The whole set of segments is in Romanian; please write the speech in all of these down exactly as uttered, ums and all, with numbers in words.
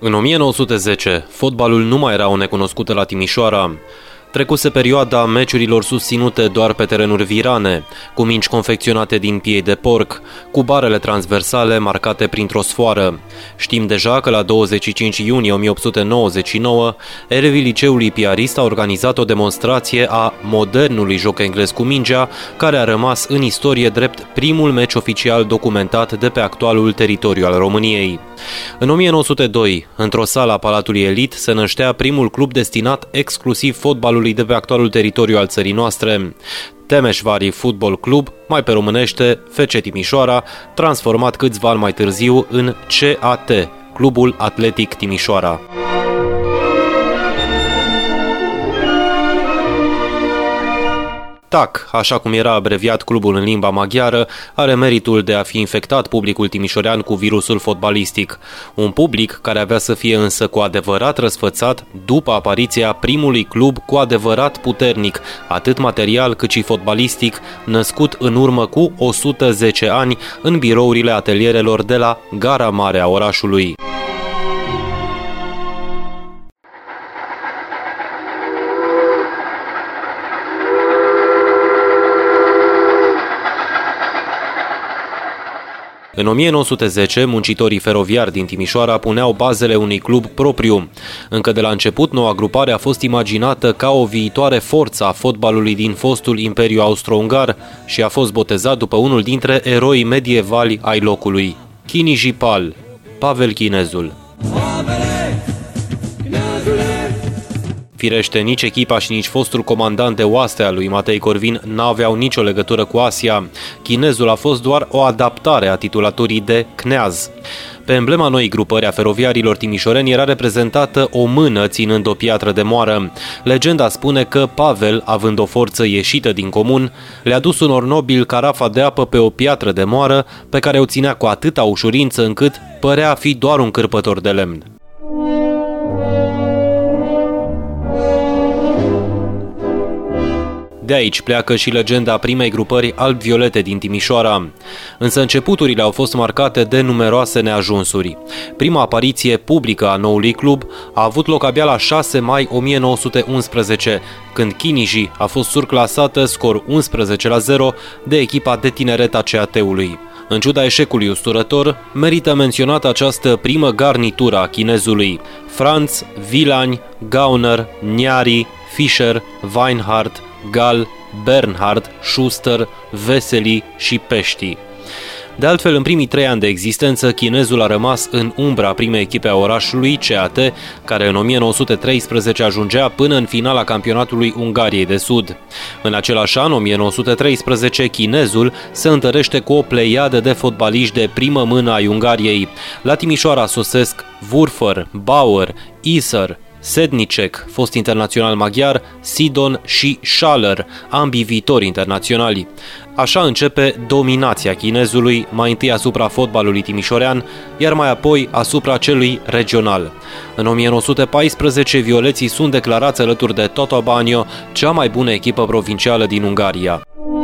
În o mie nouă sute zece, fotbalul nu mai era o necunoscută la Timișoara. Trecuse perioada meciurilor susținute doar pe terenuri virane, cu mingi confecționate din piei de porc, cu barele transversale marcate printr-o sfoară. Știm deja că la douăzeci și cinci iunie o mie opt sute nouăzeci și nouă, elevii liceului piarist au organizat o demonstrație a modernului joc englez cu mingea, care a rămas în istorie drept primul meci oficial documentat de pe actualul teritoriu al României. În o mie nouă sute doi, într-o sală a Palatului Elit, se năștea primul club destinat exclusiv fotbalului de pe actualul teritoriu al țării noastre. Temeșvari Fotbal Club, mai pe românește F C Timișoara, transformat câțiva ani mai târziu în C A T, Clubul Atletic Timișoara. T A C, așa cum era abreviat clubul în limba maghiară, are meritul de a fi infectat publicul timișorean cu virusul fotbalistic. Un public care avea să fie însă cu adevărat răsfățat după apariția primului club cu adevărat puternic, atât material cât și fotbalistic, născut în urmă cu o sută zece ani în birourile atelierelor de la Gara Mare a orașului. În o mie nouă sute zece, muncitorii feroviari din Timișoara puneau bazele unui club propriu. Încă de la început, noua grupare a fost imaginată ca o viitoare forță a fotbalului din fostul Imperiu Austro-Ungar și a fost botezat după unul dintre eroii medievali ai locului, Kiniji Pal, Pavel Chinezul. Firește, nici echipa și nici fostul comandant de oaste al lui Matei Corvin n-aveau nicio legătură cu Asia. Chinezul a fost doar o adaptare a titulaturii de Kneaz. Pe emblema noii grupări a feroviarilor timișoreni era reprezentată o mână ținând o piatră de moară. Legenda spune că Pavel, având o forță ieșită din comun, le-a dus unor nobili carafa de apă pe o piatră de moară pe care o ținea cu atâta ușurință încât părea a fi doar un cârpător de lemn. De aici pleacă și legenda primei grupări alb-violete din Timișoara. Însă începuturile au fost marcate de numeroase neajunsuri. Prima apariție publică a noului club a avut loc abia la șase mai o mie nouă sute unsprezece, când Kiniji a fost surclasată scor unsprezece la zero de echipa de tineret a C A T-ului. În ciuda eșecului usturător, merită menționată această primă garnitură a chinezului: Franz, Vilani, Gauner, Niari, Fischer, Weinhardt, Gal, Bernhard, Schuster, Veseli și Pești. De altfel, în primii trei ani de existență, chinezul a rămas în umbra primei echipe a orașului, C A T, care în o mie nouă sute treisprezece ajungea până în finala campionatului Ungariei de Sud. În același an, o mie nouă sute treisprezece, chinezul se întărește cu o pleiadă de fotbaliști de primă mână ai Ungariei. La Timișoara sosesc Wurfer, Bauer, Iser, Sednicek, fost internațional maghiar, Sidon și Schaller, ambii viitori internaționali. Așa începe dominația chinezului, mai întâi asupra fotbalului timișorean, iar mai apoi asupra celui regional. În o mie nouă sute paisprezece, violeții sunt declarați alături de Totobánya cea mai bună echipă provincială din Ungaria.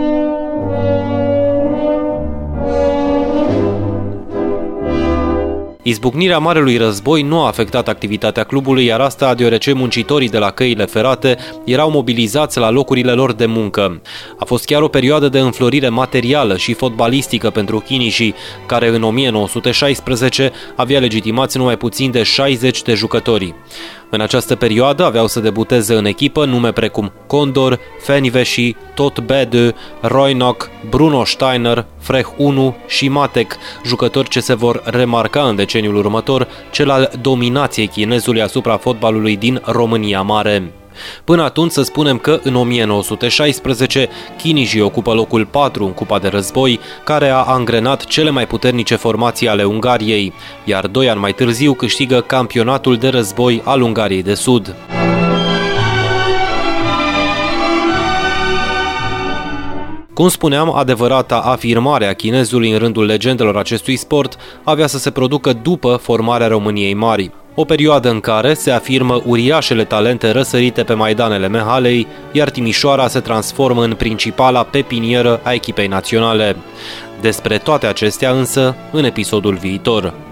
Izbucnirea Marelui Război nu a afectat activitatea clubului, iar asta deoarece muncitorii de la căile ferate erau mobilizați la locurile lor de muncă. A fost chiar o perioadă de înflorire materială și fotbalistică pentru Kiniji, care în o mie nouă sute șaisprezece avea legitimați numai puțin de șaizeci de jucători. În această perioadă aveau să debuteze în echipă nume precum Condor, Fenivesi, Tot Bede, Roinok, Bruno Steiner, Frech unu și Matek, jucători ce se vor remarca în deceniul următor, cel al dominației chinezului asupra fotbalului din România Mare. Până atunci să spunem că în o mie nouă sute șaisprezece Kiniji ocupă locul patru în Cupa de Război, care a angrenat cele mai puternice formații ale Ungariei, iar doi ani mai târziu câștigă campionatul de război al Ungariei de Sud. Cum spuneam, adevărata afirmare a chinezului în rândul legendelor acestui sport avea să se producă după formarea României Mari. O perioadă în care se afirmă uriașele talente răsărite pe maidanele Mehalei, iar Timișoara se transformă în principala pepinieră a echipei naționale. Despre toate acestea însă în episodul viitor.